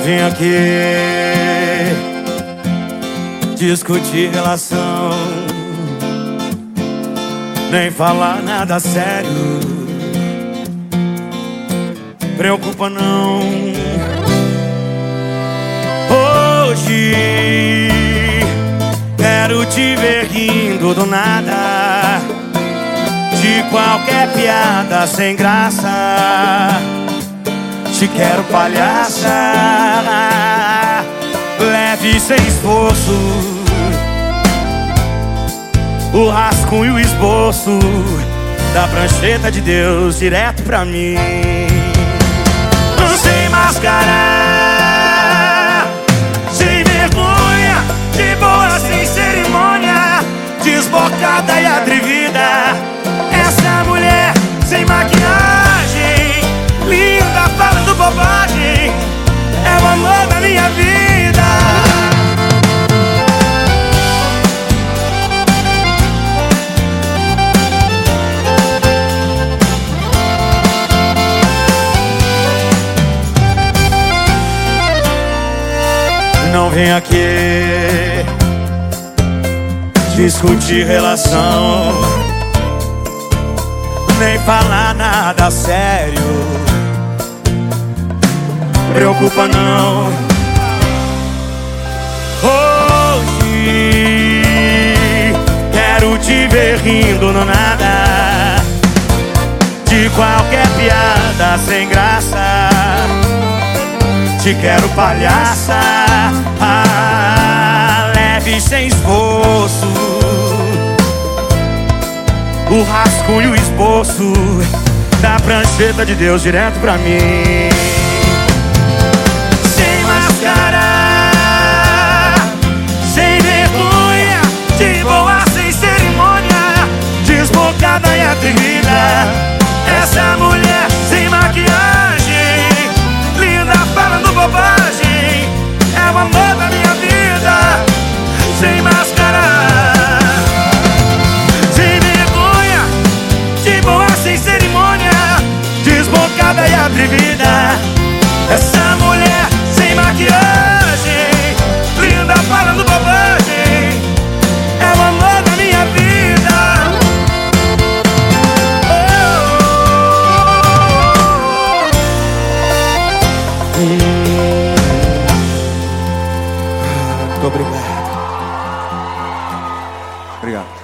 vim aqui discutir relação, nem falar nada sério. Preocupa não. Hoje quero te ver rindo do nada, de qualquer piada sem graça. Te quero palhaça, leve sem esforço, o rascunho e o esboço da prancheta de Deus direto pra mim. Sem mascarar, sem vergonha, de boa sem cerimônia, desbocada e atrevida. Essa mulher sem maquiagem, linda, falando bobagem, é o amor da minha vida. Não vem aqui discutir relação, nem falar nada sério. Preocupa não. Hoje quero te ver rindo no nada, de qualquer piada sem graça. Te quero palhaça, leve sem esforço, o rascunho e o esboço da prancheta de Deus direto pra mim. Sem mascarar, sem vergonha, de boa sem cerimônia, desbocada e atrevida. Essa mulher sem maquiagem, linda, falando bobagem, é o amor da minha vida. Sem mascarar, sem vergonha, de boa sem cerimônia, desbocada e atrevida. Essa mulher sem maquiagem, linda, falando bobagem, é o amor da minha vida. Muito obrigado. Obrigado.